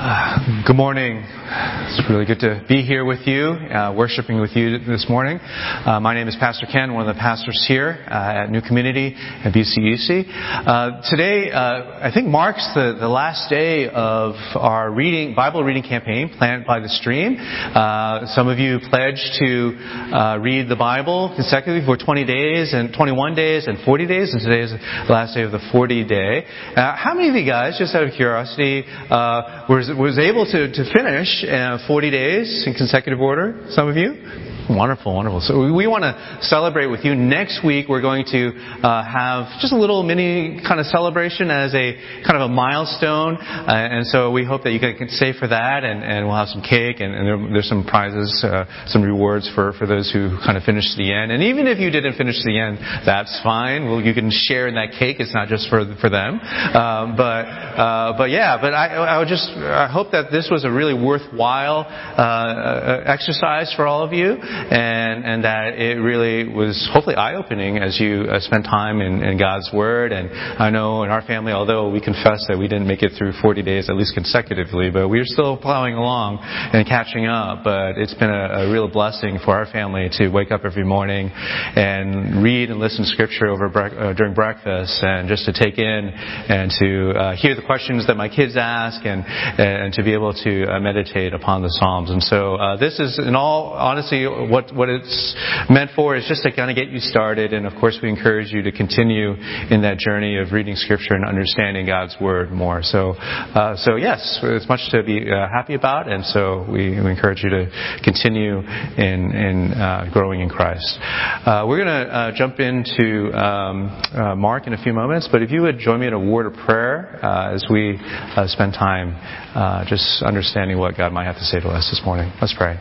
Good morning. It's really good to be here with you, worshiping with you this morning. My name is Pastor Ken, one of the pastors here at New Community at BCUC. Today, I think marks the last day of our Bible reading campaign, Plant by the Stream. Some of you pledged to read the Bible consecutively for 20 days and 21 days and 40 days, and today is the last day of the 40 day. How many of you guys, just out of curiosity, was able to finish 40 days in consecutive order? Some of you? Wonderful, wonderful. So we want to celebrate with you. Next week we're going to have just a little mini kind of celebration as a kind of a milestone. And so we hope that you can stay for that, and we'll have some cake, and there's some prizes, some rewards for those who kind of finish to the end. And even if you didn't finish to the end, that's fine. You can share in that cake. It's not just for them. But I hope that this was a really worthwhile exercise for all of you. And that it really was hopefully eye-opening as you spend time in God's Word. And I know in our family, although we confess that we didn't make it through 40 days, at least consecutively, but we're still plowing along and catching up. But it's been a real blessing for our family to wake up every morning and read and listen to Scripture during breakfast, and just to take in and to hear the questions that my kids ask, and to be able to meditate upon the Psalms. And so this is, in all honesty, what it's meant for is just to kind of get you started. And of course we encourage you to continue in that journey of reading Scripture and understanding God's Word more. So yes, it's much to be happy about, and so we encourage you to continue in growing in Christ. We're going to jump into Mark in a few moments, but if you would join me in a word of prayer as we spend time just understanding what God might have to say to us this morning. Let's pray.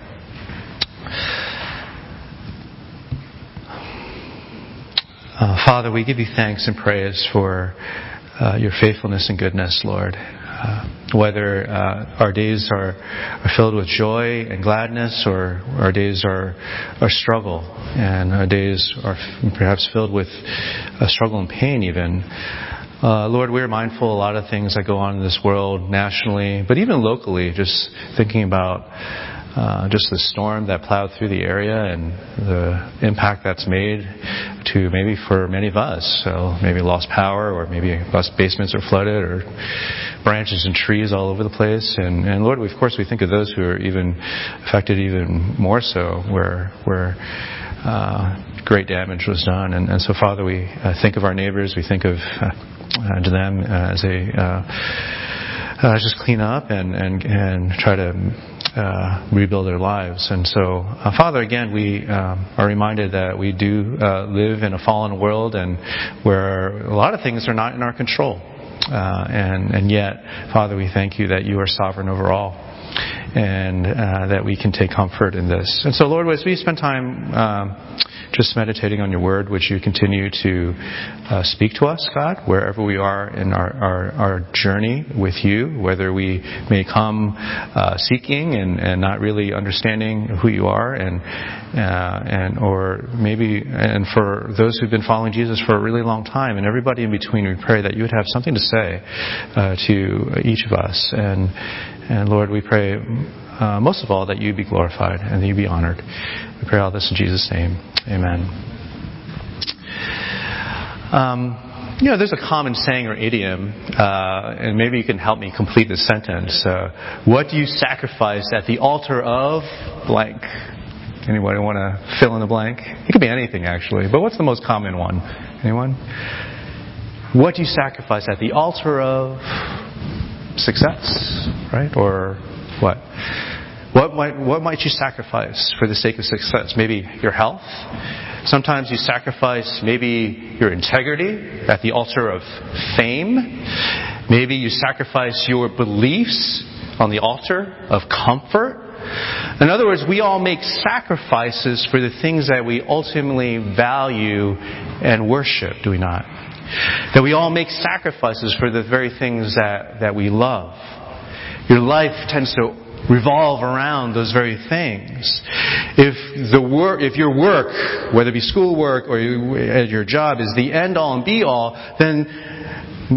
Father, we give you thanks and praise for your faithfulness and goodness, Lord. Whether our days are filled with joy and gladness, or our days are struggle, and our days are perhaps filled with struggle and pain even. Lord, we're mindful of a lot of things that go on in this world nationally, but even locally, just thinking about just the storm that plowed through the area and the impact that's made to maybe for many of us. So maybe lost power, or maybe basements are flooded, or branches and trees all over the place. And Lord, of course we think of those who are even affected even more so, where great damage was done. And so Father, we think of our neighbors, we think of to them as they just clean up and try to rebuild their lives. And so, Father, again, we are reminded that we do live in a fallen world, and where a lot of things are not in our control. And yet, Father, we thank you that you are sovereign over all, and that we can take comfort in this. And so, Lord, as we spend time just meditating on your word, would you continue to speak to us, God, wherever we are in our journey with you, whether we may come seeking and not really understanding who you are, and or maybe, and for those who've been following Jesus for a really long time, and everybody in between, we pray that you would have something to say to each of us. And Lord, we pray most of all that you be glorified and that you be honored. We pray all this in Jesus' name. Amen. There's a common saying or idiom, and maybe you can help me complete this sentence. What do you sacrifice at the altar of blank? Anybody want to fill in the blank? It could be anything, actually. But what's the most common one? Anyone? What do you sacrifice at the altar of success? Right? Or what? What might you sacrifice for the sake of success? Maybe your health. Sometimes you sacrifice maybe your integrity at the altar of fame. Maybe you sacrifice your beliefs on the altar of comfort. In other words, we all make sacrifices for the things that we ultimately value and worship, do we not? That we all make sacrifices for the very things that we love. Your life tends to revolve around those very things. If your work, whether it be schoolwork or your job, is the end all and be all, then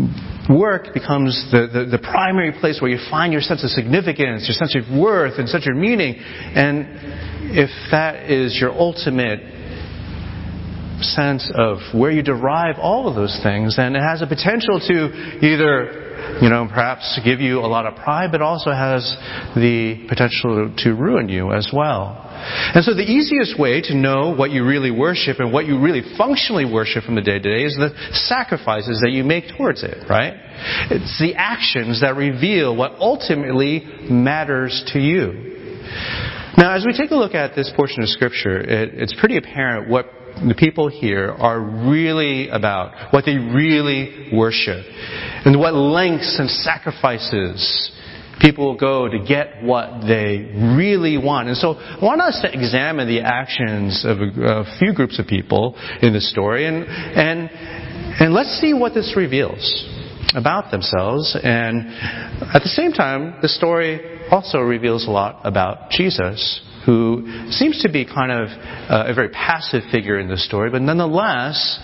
work becomes the primary place where you find your sense of significance, your sense of worth, and sense of meaning. And if that is your ultimate sense of where you derive all of those things, then it has a potential to either, perhaps give you a lot of pride, but also has the potential to ruin you as well. And so the easiest way to know what you really worship and what you really functionally worship from the day to day is the sacrifices that you make towards it, right? It's the actions that reveal what ultimately matters to you. Now, as we take a look at this portion of Scripture, it's pretty apparent what the people here are really about, what they really worship, and what lengths and sacrifices people will go to get what they really want. And so I want us to examine the actions of a few groups of people in this story, and let's see what this reveals about themselves. And at the same time, the story also reveals a lot about Jesus, who seems to be kind of a very passive figure in the story, but nonetheless,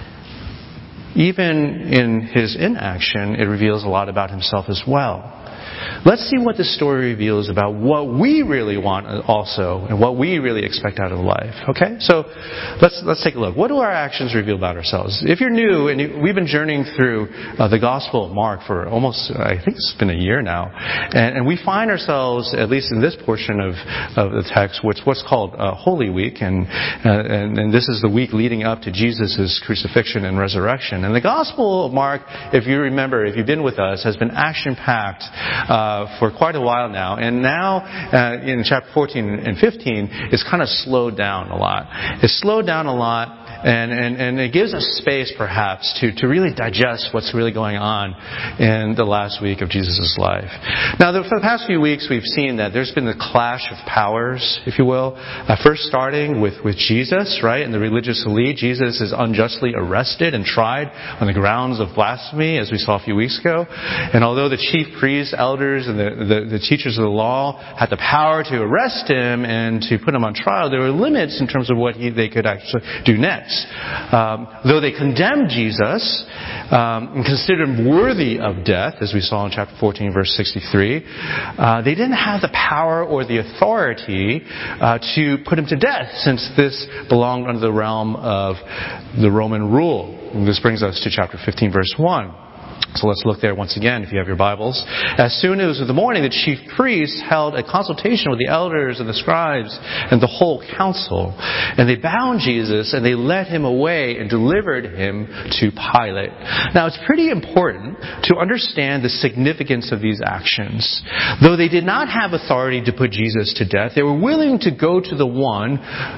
even in his inaction, it reveals a lot about himself as well. Let's see what this story reveals about what we really want also, and what we really expect out of life. Okay? So let's take a look. What do our actions reveal about ourselves? If you're new, and we've been journeying through the Gospel of Mark for almost, I think it's been a year now, and we find ourselves, at least in this portion of the text, what's called Holy Week, and this is the week leading up to Jesus' crucifixion and resurrection. And the Gospel of Mark, if you remember, if you've been with us, has been action-packed for quite a while now. And now, in chapter 14 and 15, it's kind of slowed down a lot. It's slowed down a lot, and it gives us space, perhaps, to really digest what's really going on in the last week of Jesus' life. Now, for the past few weeks, we've seen that there's been the clash of powers, if you will. First starting with Jesus, right? And the religious elite. Jesus is unjustly arrested and tried on the grounds of blasphemy, as we saw a few weeks ago. And although the chief priests, elders, and the teachers of the law had the power to arrest him and to put him on trial, there were limits in terms of what they could actually do next. Though they condemned Jesus and considered him worthy of death, as we saw in chapter 14, verse 63, they didn't have the power or the authority to put him to death, since this belonged under the realm of the Roman rule. And this brings us to chapter 15, verse 1. So let's look there once again, if you have your Bibles. As soon as it was the morning, the chief priests held a consultation with the elders and the scribes and the whole council. And they bound Jesus and they led him away and delivered him to Pilate. Now, it's pretty important to understand the significance of these actions. Though they did not have authority to put Jesus to death, they were willing to go to the one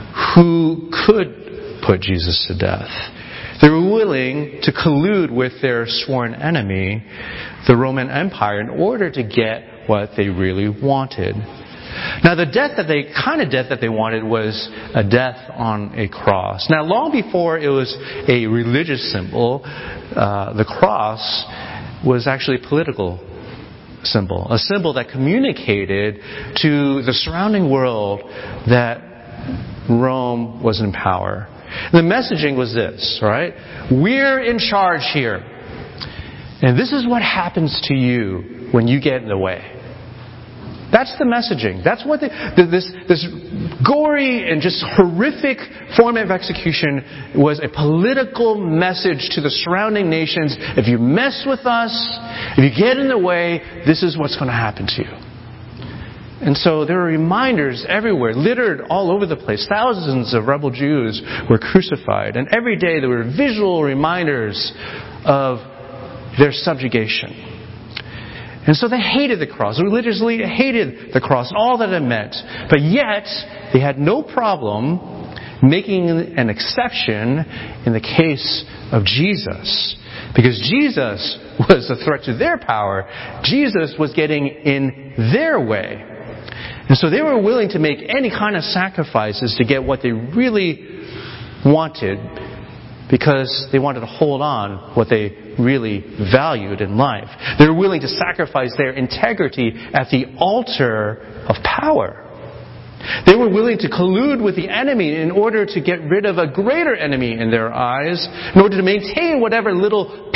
who could put Jesus to death. They were willing to collude with their sworn enemy, the Roman Empire, in order to get what they really wanted. Now, the kind of death that they wanted was a death on a cross. Now, long before it was a religious symbol, the cross was actually a political symbol. A symbol that communicated to the surrounding world that Rome was in power. The messaging was this, right? We're in charge here. And this is what happens to you when you get in the way. That's the messaging. That's what this gory and just horrific form of execution was, a political message to the surrounding nations. If you mess with us, if you get in the way, this is what's going to happen to you. And so there were reminders everywhere, littered all over the place. Thousands of rebel Jews were crucified. And every day there were visual reminders of their subjugation. And so they hated the cross. The religious elite hated the cross and all that it meant. But yet, they had no problem making an exception in the case of Jesus. Because Jesus was a threat to their power. Jesus was getting in their way. And so they were willing to make any kind of sacrifices to get what they really wanted, because they wanted to hold on what they really valued in life. They were willing to sacrifice their integrity at the altar of power. They were willing to collude with the enemy in order to get rid of a greater enemy in their eyes, in order to maintain whatever little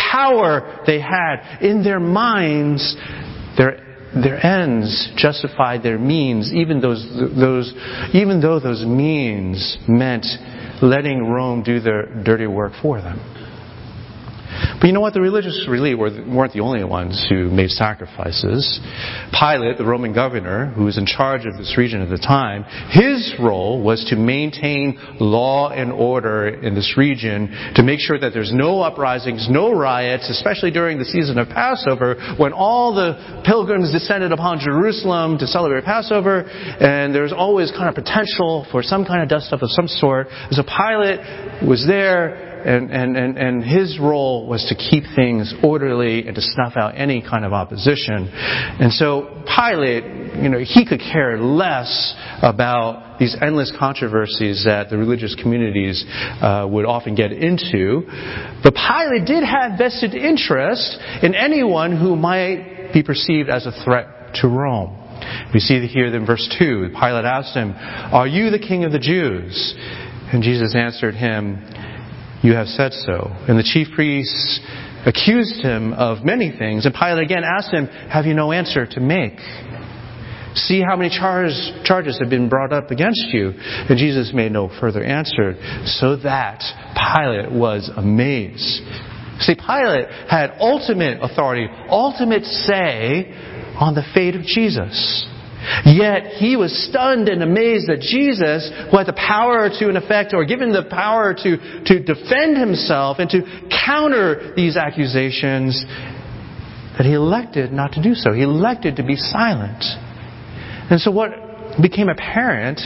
power they had. In their minds, their ends justified their means, even though those means meant letting Rome do their dirty work for them. But you know what? The religious really weren't the only ones who made sacrifices. Pilate, the Roman governor, who was in charge of this region at the time, his role was to maintain law and order in this region, to make sure that there's no uprisings, no riots, especially during the season of Passover, when all the pilgrims descended upon Jerusalem to celebrate Passover, and there's always kind of potential for some kind of dust-up of some sort. So Pilate was there, and his role was to keep things orderly and to snuff out any kind of opposition. And so Pilate, he could care less about these endless controversies that the religious communities would often get into. But Pilate did have vested interest in anyone who might be perceived as a threat to Rome. We see here in verse 2, Pilate asked him, "Are you the king of the Jews?" And Jesus answered him, "You have said so." And the chief priests accused him of many things. And Pilate again asked him, "Have you no answer to make? See how many charges have been brought up against you." And Jesus made no further answer, so that Pilate was amazed. See, Pilate had ultimate authority, ultimate say on the fate of Jesus. Yet he was stunned and amazed that Jesus, who had the power to, in effect, or given the power to defend himself and to counter these accusations, that he elected not to do so. He elected to be silent. And so when it became apparent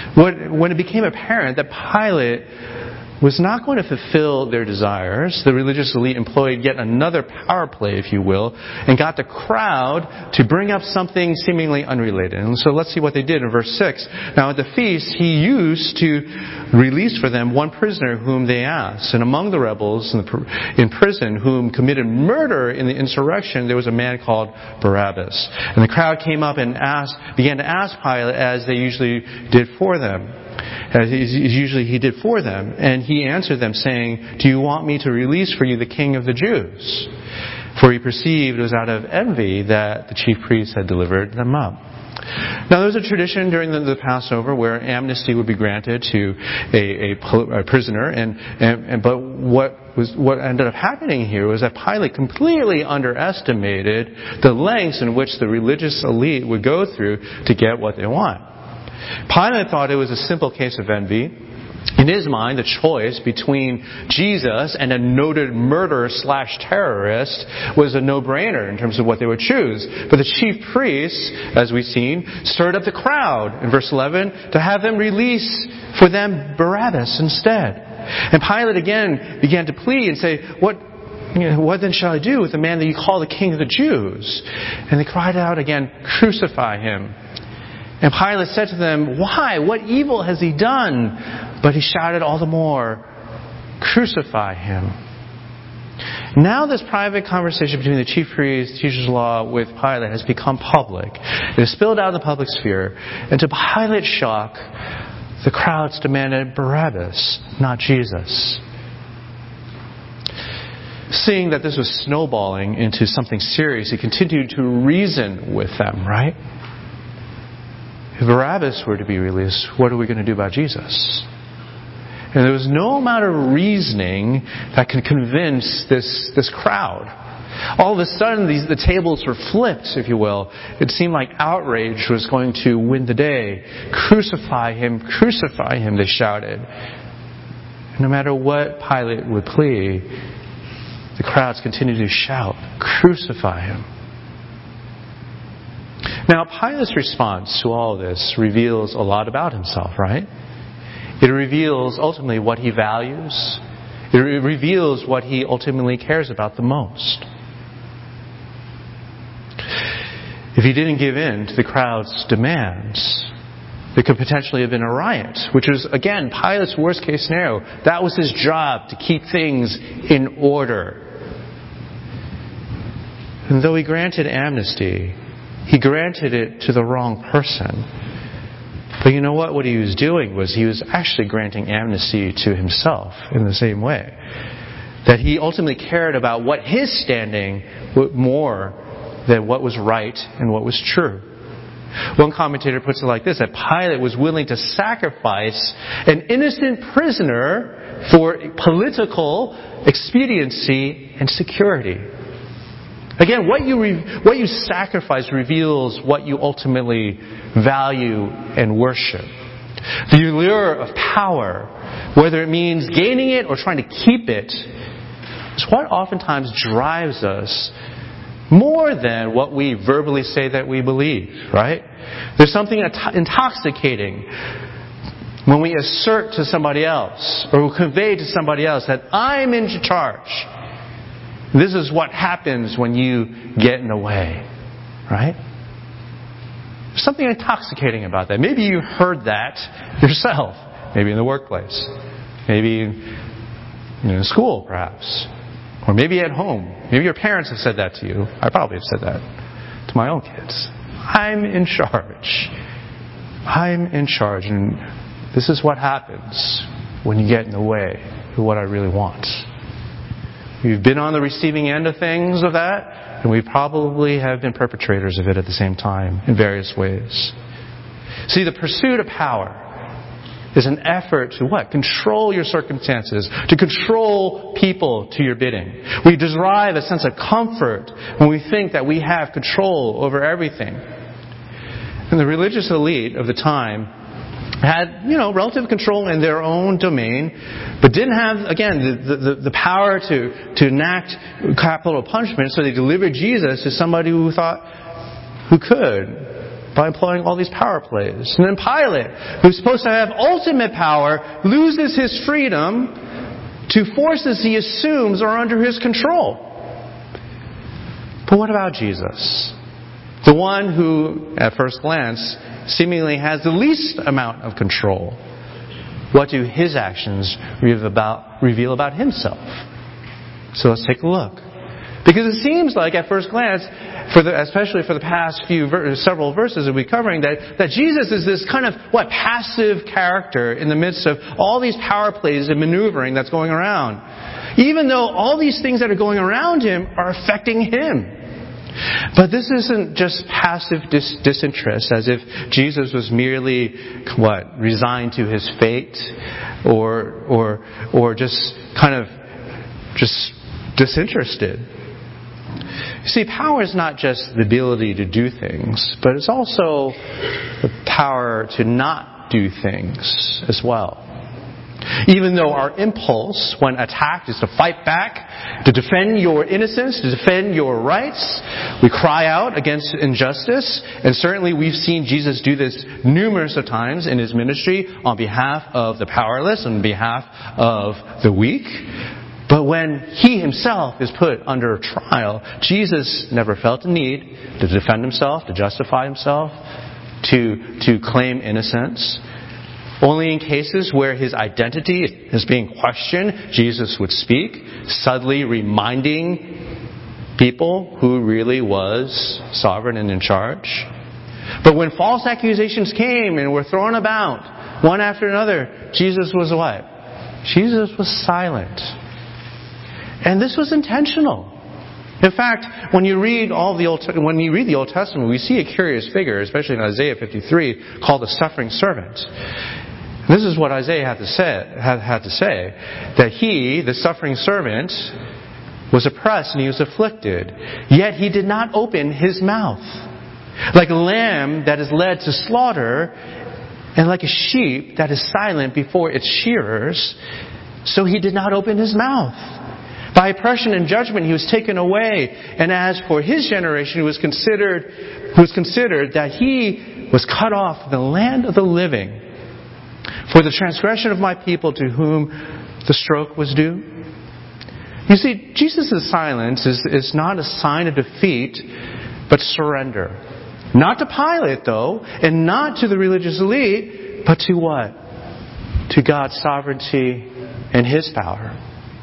that Pilate was not going to fulfill their desires, the religious elite employed yet another power play, if you will, and got the crowd to bring up something seemingly unrelated. And so let's see what they did in verse 6. Now at the feast, he used to release for them one prisoner whom they asked. And among the rebels in prison whom committed murder in the insurrection, there was a man called Barabbas. And the crowd came up and began to ask Pilate, as they usually did for them. As usually he did for them. And he answered them, saying, "Do you want me to release for you the king of the Jews?" For he perceived it was out of envy that the chief priests had delivered them up. Now there was a tradition during the Passover where amnesty would be granted to a prisoner, but what ended up happening here was that Pilate completely underestimated the lengths in which the religious elite would go through to get what they want. Pilate thought it was a simple case of envy. In his mind, the choice between Jesus and a noted murderer/terrorist was a no-brainer in terms of what they would choose. But the chief priests, as we've seen, stirred up the crowd in verse 11 to have them release for them Barabbas instead. And Pilate again began to plead and say, What then shall I do with the man that you call the king of the Jews?" And they cried out again, "Crucify him." And Pilate said to them, "Why? What evil has he done?" But he shouted all the more, "Crucify him." Now this private conversation between the chief priests, teachers of law, with Pilate has become public. It has spilled out in the public sphere. And to Pilate's shock, the crowds demanded Barabbas, not Jesus. Seeing that this was snowballing into something serious, he continued to reason with them, right? If Barabbas were to be released, what are we going to do about Jesus? And there was no amount of reasoning that could convince this crowd. All of a sudden, the tables were flipped, if you will. It seemed like outrage was going to win the day. "Crucify him, crucify him," they shouted. And no matter what Pilate would plead, the crowds continued to shout, "Crucify him." Now, Pilate's response to all this reveals a lot about himself, right? It reveals ultimately what he values. It reveals what he ultimately cares about the most. If he didn't give in to the crowd's demands, there could potentially have been a riot, which was, again, Pilate's worst case scenario. That was his job, to keep things in order. And though he granted amnesty, he granted it to the wrong person. But you know what? What he was doing was he was actually granting amnesty to himself in the same way. That he ultimately cared about what his standing more than what was right and what was true. One commentator puts it like this, that Pilate was willing to sacrifice an innocent prisoner for political expediency and security. Again, what you sacrifice reveals what you ultimately value and worship. The allure of power, whether it means gaining it or trying to keep it, is what oftentimes drives us more than what we verbally say that we believe, right? There's something intoxicating when we assert to somebody else or convey to somebody else that I'm in charge. This is what happens when you get in the way, right? There's something intoxicating about that. Maybe you heard that yourself. Maybe in the workplace. Maybe in school, perhaps. Or maybe at home. Maybe your parents have said that to you. I probably have said that to my own kids. I'm in charge. I'm in charge. And this is what happens when you get in the way of what I really want. We've been on the receiving end of things of that, and we probably have been perpetrators of it at the same time in various ways. See, the pursuit of power is an effort to what? Control your circumstances, to control people to your bidding. We derive a sense of comfort when we think that we have control over everything. And the religious elite of the time had, relative control in their own domain, but didn't have, again, the power to enact capital punishment, so they delivered Jesus to somebody who could, by employing all these power plays. And then Pilate, who's supposed to have ultimate power, loses his freedom to forces he assumes are under his control. But what about Jesus? The one who, at first glance, seemingly has the least amount of control. What do his actions reveal about himself? So let's take a look. Because it seems like, at first glance, especially for the past several verses that we're covering, that Jesus is this kind of, passive character in the midst of all these power plays and maneuvering that's going around. Even though all these things that are going around him are affecting him. But this isn't just passive disinterest, as if Jesus was merely, resigned to his fate, or just kind of disinterested. You see, power is not just the ability to do things, but it's also the power to not do things as well. Even though our impulse, when attacked, is to fight back, to defend your innocence, to defend your rights, we cry out against injustice. And certainly we've seen Jesus do this numerous of times in his ministry on behalf of the powerless, on behalf of the weak. But when he himself is put under trial, Jesus never felt the need to defend himself, to justify himself, to claim innocence. Only in cases where his identity is being questioned, Jesus would speak, subtly reminding people who really was sovereign and in charge. But when false accusations came and were thrown about, one after another, Jesus was what? Jesus was silent. And this was intentional. In fact, when you read the Old Testament, we see a curious figure, especially in Isaiah 53, called the suffering servant. This is what Isaiah had to say, that he, the suffering servant, was oppressed and he was afflicted, yet he did not open his mouth. Like a lamb that is led to slaughter, and like a sheep that is silent before its shearers, so he did not open his mouth. By oppression and judgment he was taken away. And as for his generation, it was considered that he was cut off from the land of the living. For the transgression of my people to whom the stroke was due. You see, Jesus' silence is not a sign of defeat, but surrender. Not to Pilate, though, and not to the religious elite, but to what? To God's sovereignty and his power.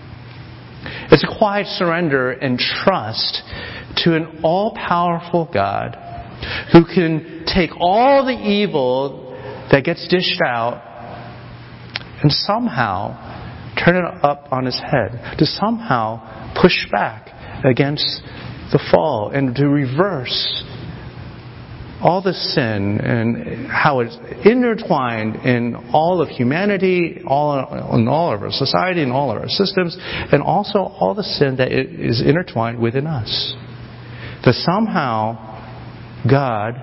It's a quiet surrender and trust to an all-powerful God who can take all the evil that gets dished out and somehow turn it up on its head, to somehow push back against the fall and to reverse all the sin and how it's intertwined in all of humanity, in all of our society, in all of our systems, and also all the sin that is intertwined within us. That somehow God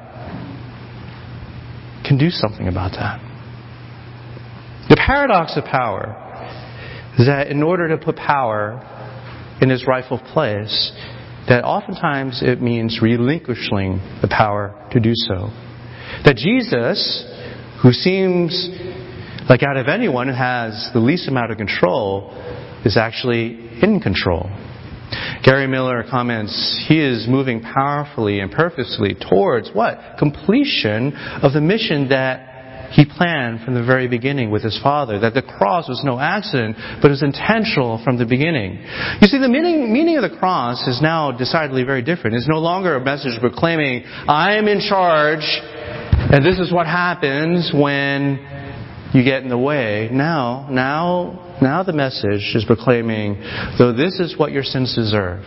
can do something about that. The paradox of power is that in order to put power in its rightful place, that oftentimes it means relinquishing the power to do so. That Jesus, who seems like out of anyone has the least amount of control, is actually in control. Gary Miller comments, he is moving powerfully and purposely towards what? Completion of the mission that he planned from the very beginning with his Father. That the cross was no accident, but it was intentional from the beginning. You see, the meaning of the cross is now decidedly very different. It's no longer a message proclaiming, I am in charge, and this is what happens when you get in the way. Now the message is proclaiming, though this is what your sins deserve,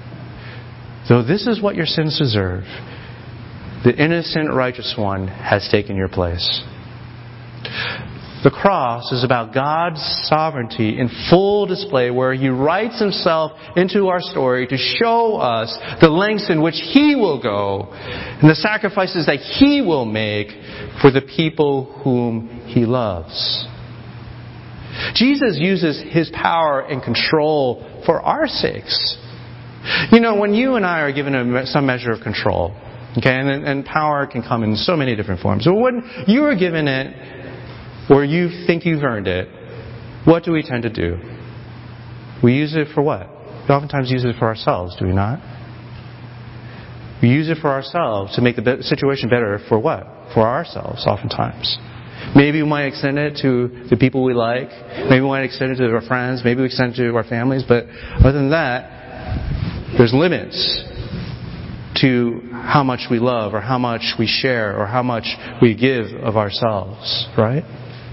the innocent righteous one has taken your place. The cross is about God's sovereignty in full display, where He writes Himself into our story to show us the lengths in which He will go and the sacrifices that He will make for the people whom He loves. Jesus uses His power and control for our sakes. You know, when you and I are given some measure of control, okay, and power can come in so many different forms. But when you are given it, or you think you've earned it, what do we tend to do? We use it for what? We oftentimes use it for ourselves, do we not? We use it for ourselves to make the situation better for what? For ourselves, oftentimes. Maybe we might extend it to the people we like. Maybe we might extend it to our friends. Maybe we extend it to our families. But other than that, there's limits to how much we love or how much we share or how much we give of ourselves, right?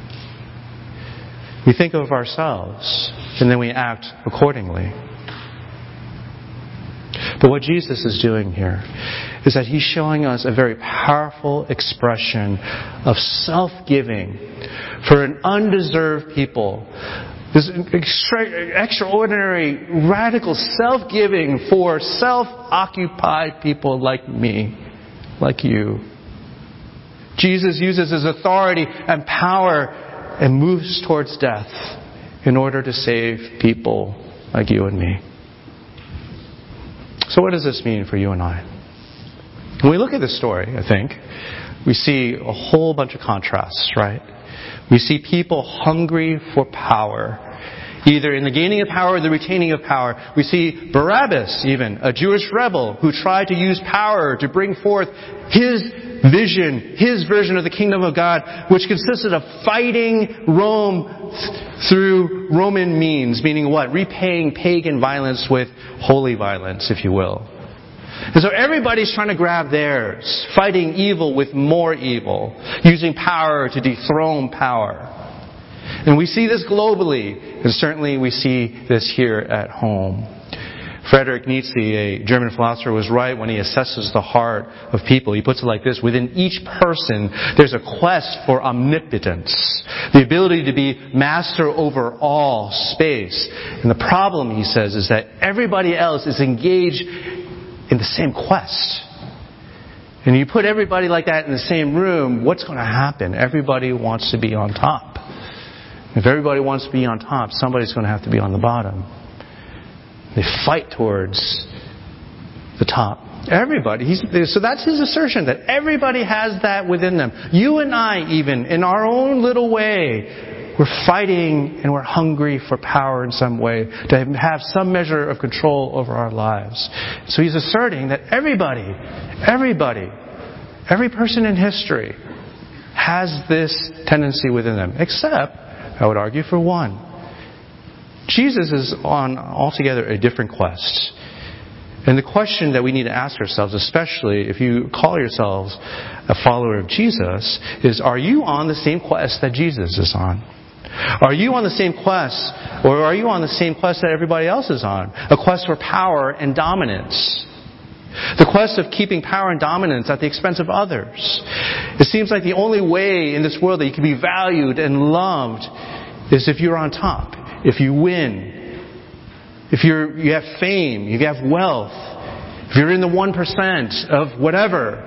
We think of ourselves and then we act accordingly. But what Jesus is doing here is that He's showing us a very powerful expression of self-giving for an undeserved people. This extraordinary, radical self-giving for self-occupied people like me, like you. Jesus uses His authority and power and moves towards death in order to save people like you and me. So what does this mean for you and I? When we look at this story, I think, we see a whole bunch of contrasts, right? We see people hungry for power, either in the gaining of power or the retaining of power. We see Barabbas, even, a Jewish rebel who tried to use power to bring forth his vision, his version of the kingdom of God, which consisted of fighting Rome through Roman means, meaning what? Repaying pagan violence with holy violence, if you will. And so everybody's trying to grab theirs, fighting evil with more evil, using power to dethrone power. And we see this globally, and certainly we see this here at home. Friedrich Nietzsche, a German philosopher, was right when he assesses the heart of people. He puts it like this: within each person, there's a quest for omnipotence, the ability to be master over all space. And the problem, he says, is that everybody else is engaged in the same quest. And you put everybody like that in the same room, what's going to happen? Everybody wants to be on top. If everybody wants to be on top, somebody's going to have to be on the bottom. They fight towards the top. Everybody. So that's his assertion, that everybody has that within them. You and I, even, in our own little way, we're fighting and we're hungry for power in some way, to have some measure of control over our lives. So he's asserting that everybody, every person in history has this tendency within them, except, I would argue, for one. Jesus is on altogether a different quest. And the question that we need to ask ourselves, especially if you call yourselves a follower of Jesus, is, are you on the same quest that Jesus is on? Are you on the same quest, or are you on the same quest that everybody else is on? A quest for power and dominance. The quest of keeping power and dominance at the expense of others. It seems like the only way in this world that you can be valued and loved is if you're on top, if you win, if you have fame, you have wealth, if you're in the 1% of whatever.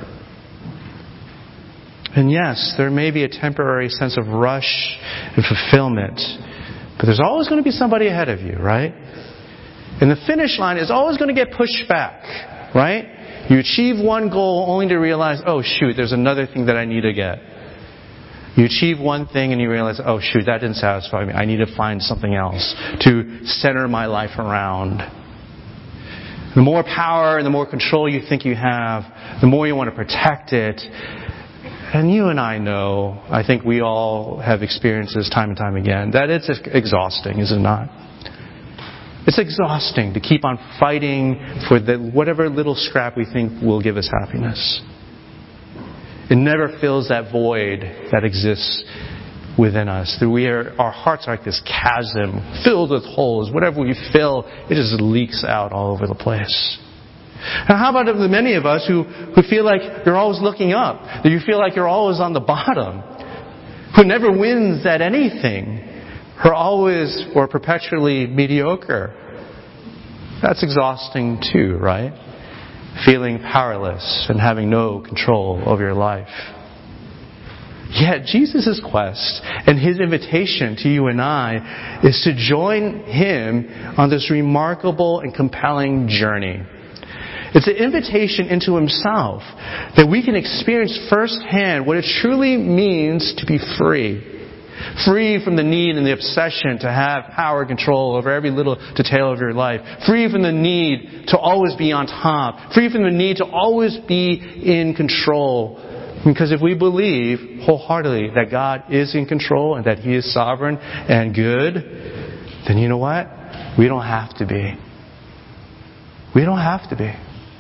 And yes, there may be a temporary sense of rush and fulfillment, but there's always going to be somebody ahead of you, right? And the finish line is always going to get pushed back, right? You achieve one goal only to realize, oh shoot, there's another thing that I need to get. You achieve one thing and you realize, oh shoot, that didn't satisfy me. I need to find something else to center my life around. The more power and the more control you think you have, the more you want to protect it. And you and I know, I think we all have experienced this time and time again, that it's exhausting, is it not? It's exhausting to keep on fighting for whatever little scrap we think will give us happiness. It never fills that void that exists within us. Our hearts are like this chasm filled with holes. Whatever we fill, it just leaks out all over the place. Now, how about the many of us who feel like you're always looking up, that you feel like you're always on the bottom, who never wins at anything, who are always or perpetually mediocre? That's exhausting too, right? Feeling powerless and having no control over your life. Yet Jesus' quest and His invitation to you and I is to join Him on this remarkable and compelling journey. It's an invitation into Himself that we can experience firsthand what it truly means to be free. Free from the need and the obsession to have power and control over every little detail of your life. Free from the need to always be on top. Free from the need to always be in control. Because if we believe wholeheartedly that God is in control and that He is sovereign and good, then you know what? We don't have to be. We don't have to be.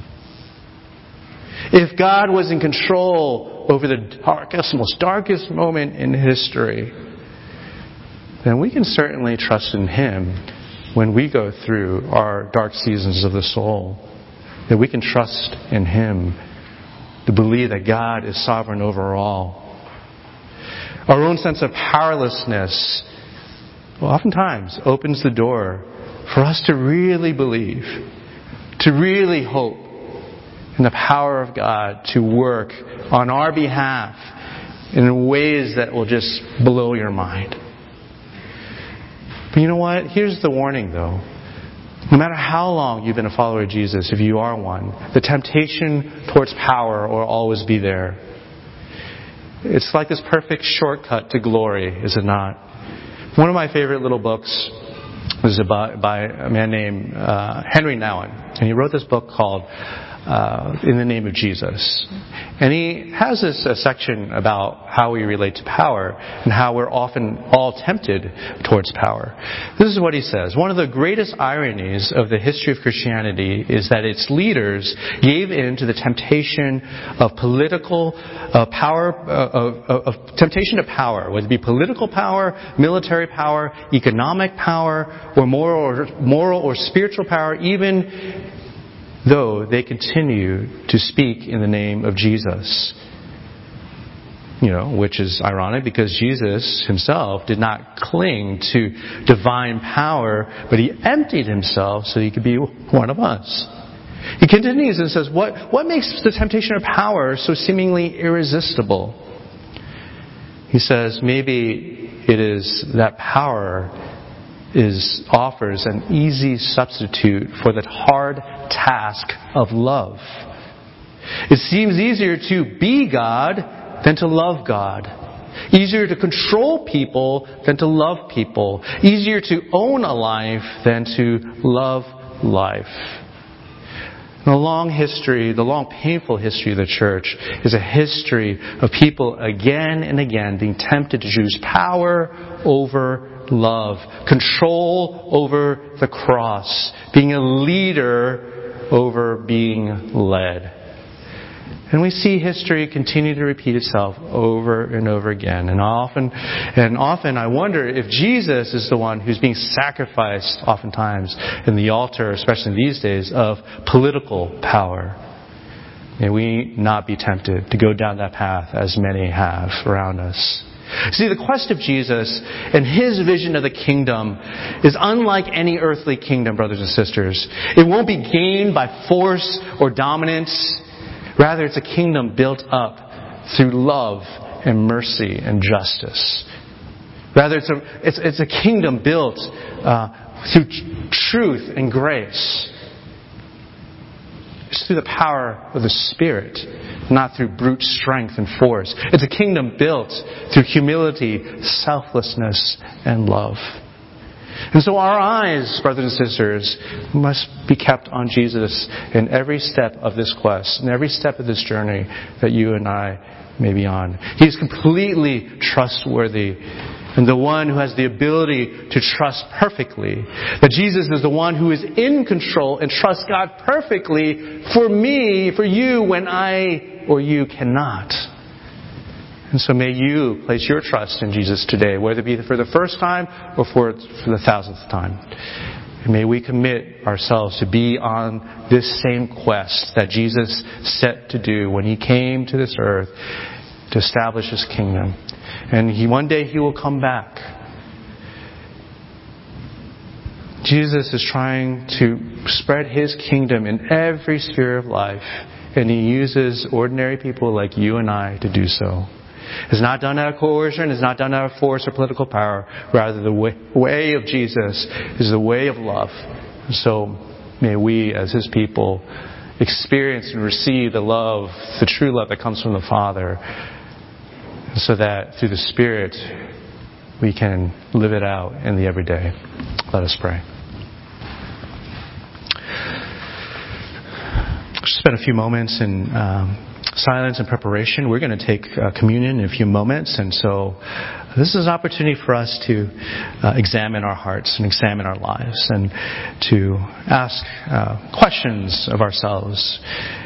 If God was in control over the most darkest moment in history, then we can certainly trust in Him when we go through our dark seasons of the soul. That we can trust in Him to believe that God is sovereign over all. Our own sense of powerlessness oftentimes opens the door for us to really believe, to really hope in the power of God to work on our behalf in ways that will just blow your mind. But you know what? Here's the warning though. No matter how long you've been a follower of Jesus, if you are one, the temptation towards power will always be there. It's like this perfect shortcut to glory, is it not? One of my favorite little books was by a man named Henry Nouwen. And he wrote this book called In the Name of Jesus. And he has this section about how we relate to power and how we're often all tempted towards power. This is what he says. One of the greatest ironies of the history of Christianity is that its leaders gave in to the temptation of political power, of temptation to power, whether it be political power, military power, economic power, or moral or spiritual power, even though they continue to speak in the name of Jesus. Which is ironic because Jesus Himself did not cling to divine power, but He emptied Himself so He could be one of us. He continues and says, what makes the temptation of power so seemingly irresistible? He says, maybe it is that power offers an easy substitute for the hard task of love. It seems easier to be God than to love God. Easier to control people than to love people. Easier to own a life than to love life. The long painful history of the church is a history of people again and again being tempted to choose power over love, control over the cross, being a leader over being led. And we see history continue to repeat itself over and over again. And often I wonder if Jesus is the one who's being sacrificed oftentimes in the altar, especially these days, of political power. May we not be tempted to go down that path as many have around us. See, the quest of Jesus and His vision of the kingdom is unlike any earthly kingdom, brothers and sisters. It won't be gained by force or dominance. Rather, it's a kingdom built up through love and mercy and justice. Rather, it's a kingdom built through truth and grace. It's through the power of the Spirit, not through brute strength and force. It's a kingdom built through humility, selflessness, and love. And so our eyes, brothers and sisters, must be kept on Jesus in every step of this quest, in every step of this journey that you and I may be on. He is completely trustworthy and the one who has the ability to trust perfectly. That Jesus is the one who is in control and trusts God perfectly for me, for you, when I or you cannot. And so may you place your trust in Jesus today, whether it be for the first time or for the 1,000th time. And may we commit ourselves to be on this same quest that Jesus set to do when He came to this earth to establish His kingdom. And one day He will come back. Jesus is trying to spread His kingdom in every sphere of life. And He uses ordinary people like you and I to do so. It's not done out of coercion. It's not done out of force or political power. Rather, the way of Jesus is the way of love. And so may we, as His people, experience and receive the love, the true love that comes from the Father, so that through the Spirit we can live it out in the everyday. Let us pray. Just spend a few moments in silence and preparation. We're going to take communion in a few moments, and so this is an opportunity for us to examine our hearts and examine our lives and to ask questions of ourselves,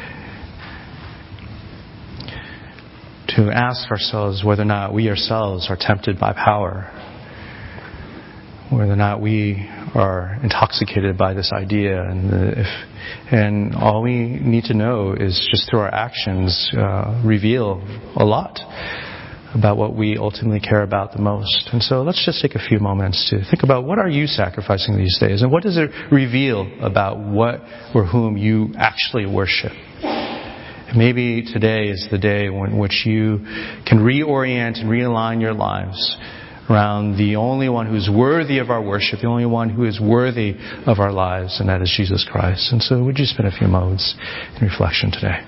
to ask ourselves whether or not we ourselves are tempted by power, whether or not we are intoxicated by this idea, and all we need to know is just through our actions reveal a lot about what we ultimately care about the most. And so let's just take a few moments to think about, what are you sacrificing these days, and what does it reveal about what or whom you actually worship? Maybe today is the day in which you can reorient and realign your lives around the only one who's worthy of our worship, the only one who is worthy of our lives, and that is Jesus Christ. And so would you spend a few moments in reflection today?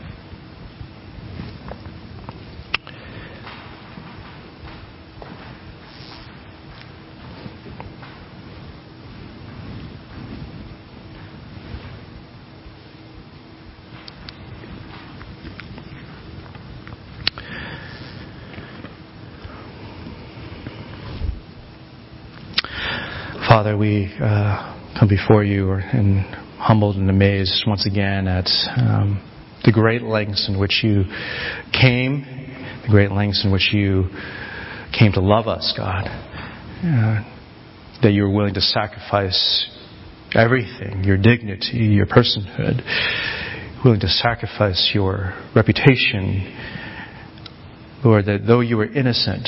Father, we come before you and humbled and amazed once again at the great lengths in which you came, the great lengths in which you came to love us, God. That you were willing to sacrifice everything, your dignity, your personhood, willing to sacrifice your reputation. Lord, that though you were innocent,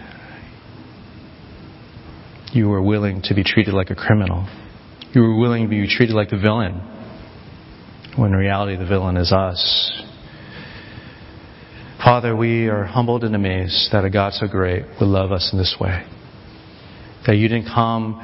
you were willing to be treated like a criminal. You were willing to be treated like the villain, when in reality the villain is us. Father, we are humbled and amazed that a God so great would love us in this way. That you didn't come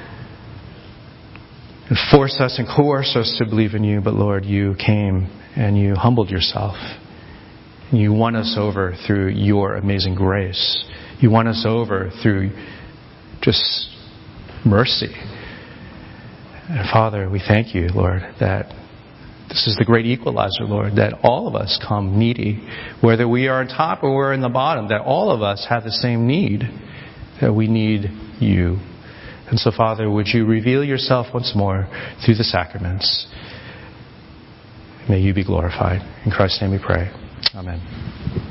and force us and coerce us to believe in you, but Lord, you came and you humbled yourself. And you won us over through your amazing grace. You won us over through just mercy. And Father, we thank you, Lord, that this is the great equalizer, Lord, that all of us come needy, whether we are on top or we're in the bottom, that all of us have the same need, that we need you. And so, Father, would you reveal yourself once more through the sacraments? May you be glorified. In Christ's name we pray. Amen.